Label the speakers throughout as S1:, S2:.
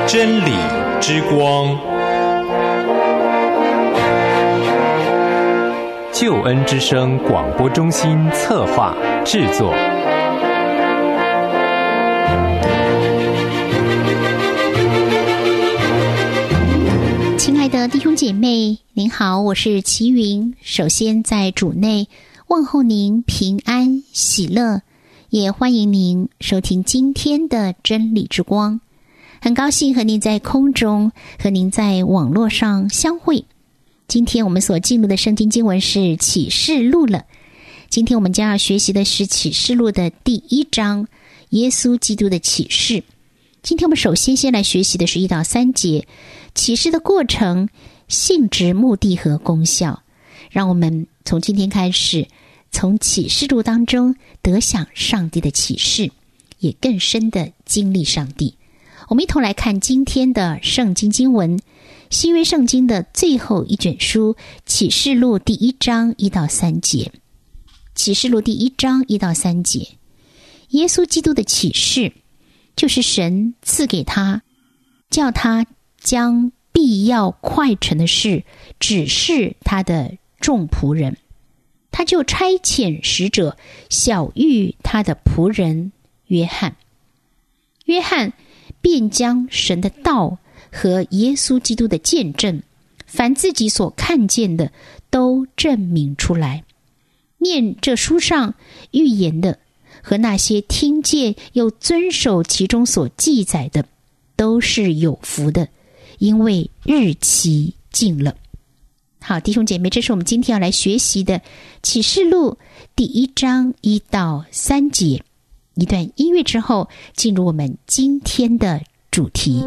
S1: 真理之光，救恩之声广播中心策划制作。
S2: 亲爱的弟兄姐妹，您好，我是齐云。首先在主内问候您平安喜乐，也欢迎您收听今天的真理之光。很高兴和您在空中，和您在网络上相会。今天我们所进入的圣经经文是启示录了。今天我们将要学习的是启示录的第1章，耶稣基督的启示。今天我们首先来学习的是1到3节，启示的过程、性质、目的和功效。让我们从今天开始，从启示录当中得享上帝的启示，也更深的经历上帝。我们一同来看今天的圣经经文，新约圣经的最后一卷书，启示录第1章1到3节。启示录第1章1到3节，耶稣基督的启示，就是神赐给他，叫他将必要快成的事指示他的众仆人。他就差遣使者晓谕他的仆人约翰。约翰便将神的道和耶稣基督的见证，凡自己所看见的都证明出来。念这书上预言的和那些听见又遵守其中所记载的，都是有福的，因为日期近了。好，弟兄姐妹，这是我们今天要来学习的启示录第1章1到3节。一段音乐之后，进入我们今天的主题。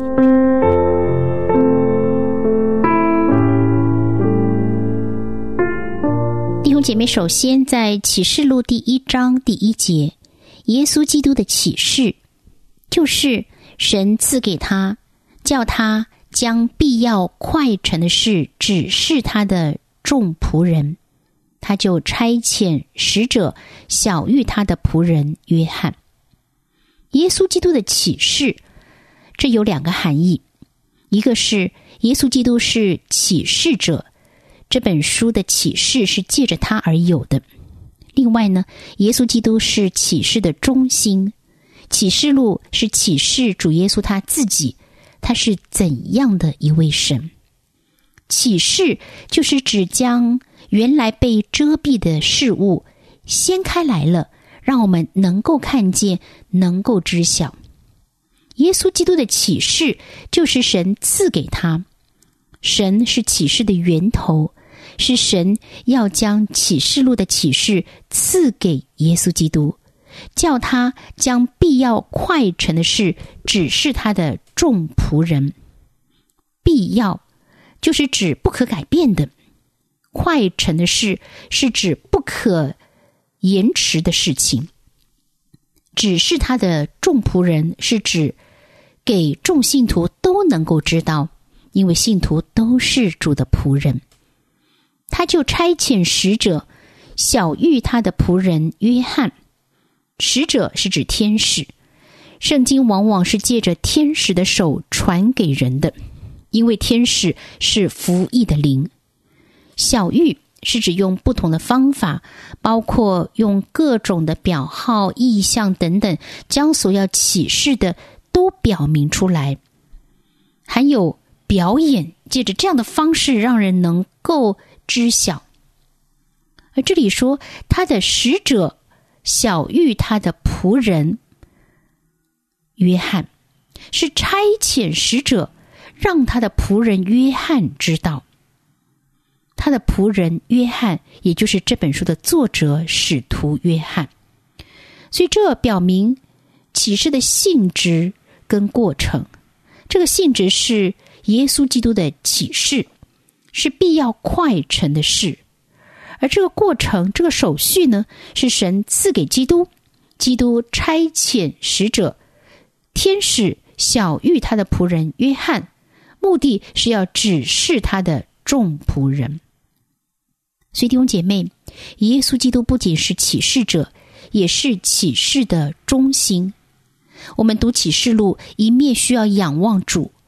S2: 弟兄姐妹，首先在启示录第1章第1节，耶稣基督的启示，就是神赐给他，叫他将必要快成的事指示他的众仆人。他就差遣使者晓谕他的仆人约翰。耶稣基督的启示，这有2个含义。一个是耶稣基督是启示者，这本书的启示是借着他而有的。另外呢，耶稣基督是启示的中心，启示录是启示主耶稣他自己，他是怎样的一位神。启示就是指将原来被遮蔽的事物掀开来了，让我们能够看见，能够知晓。耶稣基督的启示就是神赐给他，神是启示的源头，是神要将启示录的启示赐给耶稣基督，叫他将必要快成的事指示他的众仆人。必要就是指不可改变的，快成的事是指不可延迟的事情。指示他的众仆人是指给众信徒都能够知道，因为信徒都是主的仆人。他就差遣使者晓谕他的仆人约翰。使者是指天使，圣经往往是借着天使的手传给人的，因为天使是服役的灵。晓谕是指用不同的方法，包括用各种的表号、意象等等，将所要启示的都表明出来。还有表演，借着这样的方式让人能够知晓。而这里说他的使者晓谕他的仆人约翰，是差遣使者让他的仆人约翰知道。他的仆人约翰，也就是这本书的作者使徒约翰。所以这表明启示的性质跟过程。这个性质是耶稣基督的启示，是必要快成的事。而这个过程，这个手续呢，是神赐给基督，基督差遣使者天使晓谕他的仆人约翰，目的是要指示他的众仆人。所以弟兄姐妹，耶稣基督不仅是启示者，也是启示的中心。我们读启示录，一面需要仰望主，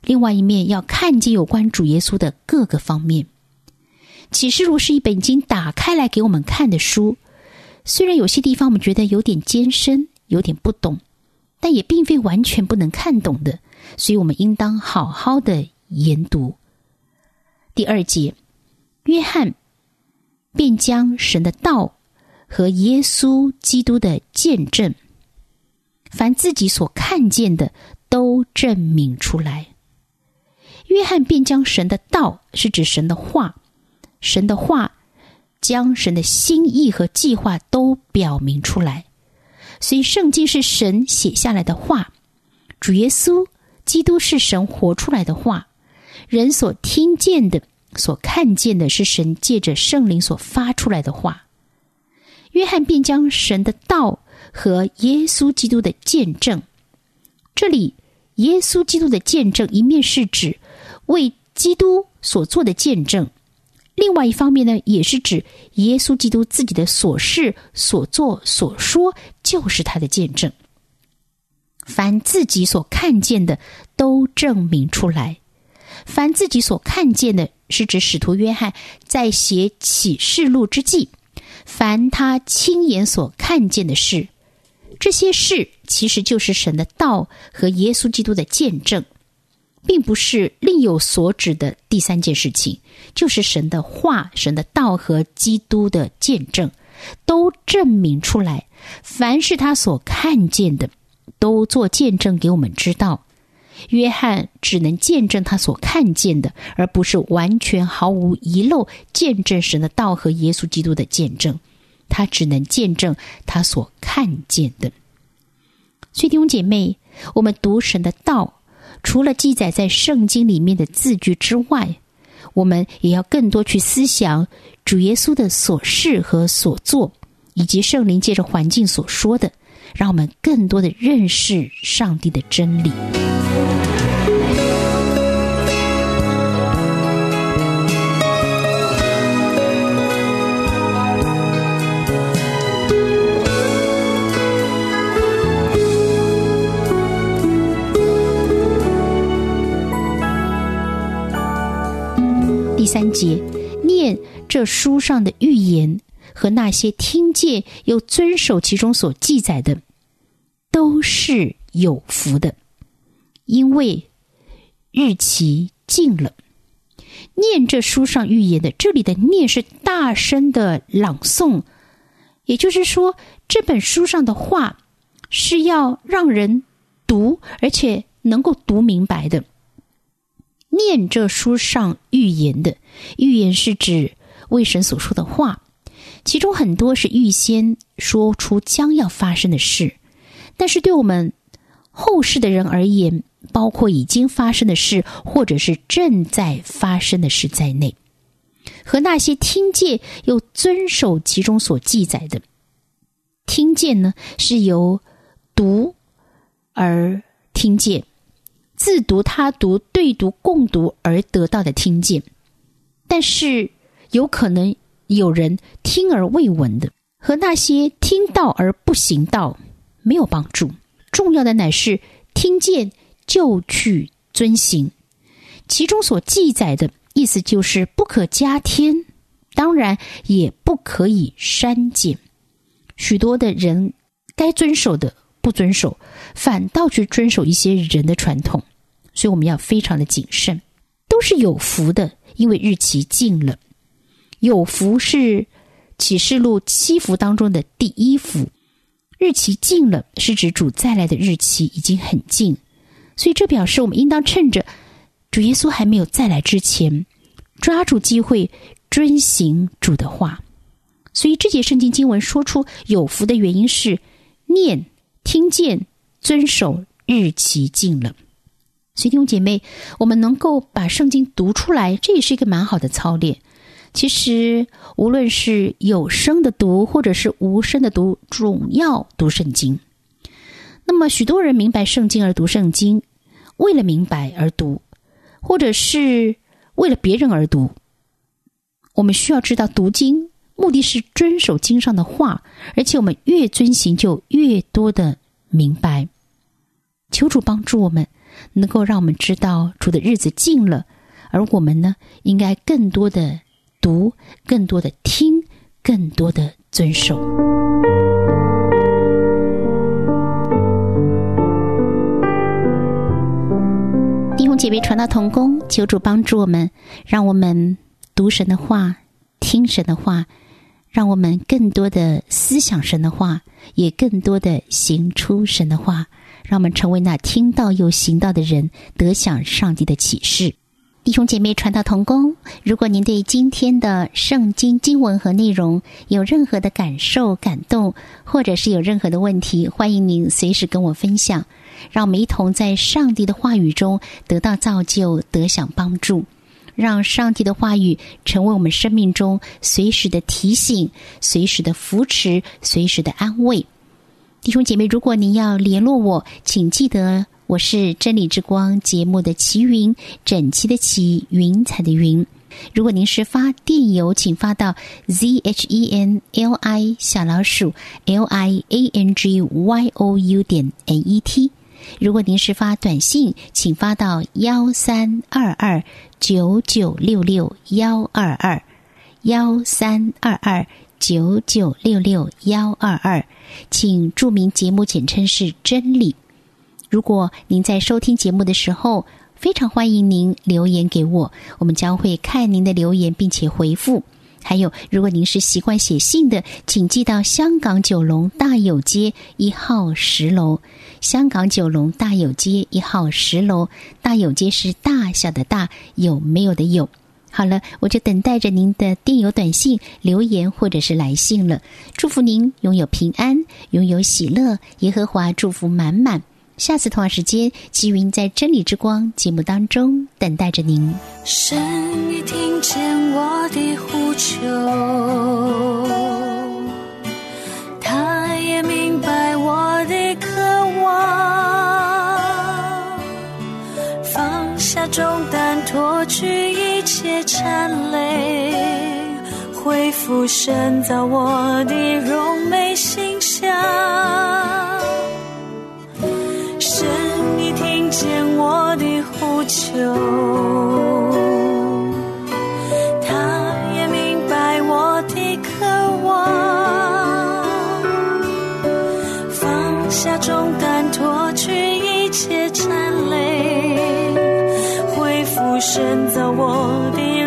S2: 另外一面要看见有关主耶稣的各个方面。启示录是一本已经打开来给我们看的书，虽然有些地方我们觉得有点艰深，有点不懂，但也并非完全不能看懂的，所以我们应当好好的研读。第2节，约翰便将神的道和耶稣基督的见证，凡自己所看见的都证明出来。约翰便将神的道是指神的话，神的话将神的心意和计划都表明出来。所以圣经是神写下来的话，主耶稣基督是神活出来的话，人所听见的所看见的是神借着圣灵所发出来的话。约翰便将神的道和耶稣基督的见证，这里耶稣基督的见证一面是指为基督所做的见证，另外一方面呢，也是指耶稣基督自己的所事所做所说就是他的见证。凡自己所看见的都证明出来。凡自己所看见的是指使徒约翰在写启示录之际，凡他亲眼所看见的事，这些事其实就是神的道和耶稣基督的见证，并不是另有所指的第3件事情，就是神的话、神的道和基督的见证都证明出来。凡是他所看见的都做见证给我们知道。约翰只能见证他所看见的，而不是完全毫无遗漏见证神的道和耶稣基督的见证，他只能见证他所看见的。所以弟兄姐妹，我们读神的道，除了记载在圣经里面的字句之外，我们也要更多去思想主耶稣的所事和所做，以及圣灵借着环境所说的，让我们更多的认识上帝的真理。第3节，念这书上的预言和那些听见又遵守其中所记载的，都是有福的，因为日期近了。念这书上预言的，这里的念是大声的朗诵，也就是说这本书上的话是要让人读，而且能够读明白的。念这书上预言的，预言是指为神所说的话，其中很多是预先说出将要发生的事，但是对我们后世的人而言，包括已经发生的事或者是正在发生的事在内，和那些听见又遵守其中所记载的。听见呢，是由读而听见，自读他读对读共读而得到的听见，但是有可能有人听而未闻的，和那些听到而不行道没有帮助。重要的乃是听见就去遵行，其中所记载的意思就是不可加添，当然也不可以删减。许多的人该遵守的不遵守，反倒去遵守一些人的传统，所以我们要非常的谨慎。都是有福的，因为日期近了。有福是启示录7福当中的第1福，日期近了是指主再来的日期已经很近，所以这表示我们应当趁着主耶稣还没有再来之前，抓住机会遵行主的话。所以这节圣经经文说出有福的原因是念、听见、遵守，日期近了。所以弟兄姐妹，我们能够把圣经读出来，这也是一个蛮好的操练。其实无论是有声的读或者是无声的读，总要读圣经。那么许多人明白圣经而读圣经，为了明白而读，或者是为了别人而读。我们需要知道读经目的是遵守经上的话，而且我们越遵行就越多的明白。求主帮助我们能够让我们知道主的日子近了，而我们呢，应该更多的读，更多的听，更多的遵守。弟兄姐妹传道同工，求主帮助我们，让我们读神的话，听神的话，让我们更多的思想神的话，也更多的行出神的话，让我们成为那听到又行道的人，得享上帝的启示。弟兄姐妹传道同工，如果您对今天的圣经经文和内容有任何的感受、感动，或者是有任何的问题，欢迎您随时跟我分享，让我们一同在上帝的话语中得到造就，得享帮助，让上帝的话语成为我们生命中随时的提醒，随时的扶持，随时的安慰。弟兄姐妹，如果您要联络我，请记得我是真理之光节目的齐云，整齐的齐，云彩的云。如果您是发电邮，请发到 zhenli_liangyou.net。如果您是发短信，请发到1322996622，1322996622，请注明节目简称是真理。如果您在收听节目的时候，非常欢迎您留言给我，我们将会看您的留言并且回复。还有，如果您是习惯写信的，请寄到香港九龙大有街1号10楼。香港九龙大有街1号10楼，大有街是大小的大，有没有的有。好了，我就等待着您的电邮、短信、留言或者是来信了。祝福您拥有平安，拥有喜乐，耶和华祝福满满。下次同样时间，齐云在真理之光节目当中等待着您。
S3: 神已听见我的呼求，他也明白我的渴望，放下重担，脱去一切缠累，恢复神造我的荣美形象。神已听见我的呼求，他也明白我的渴望，放下重担，脱去一切缠累，恢复神造我的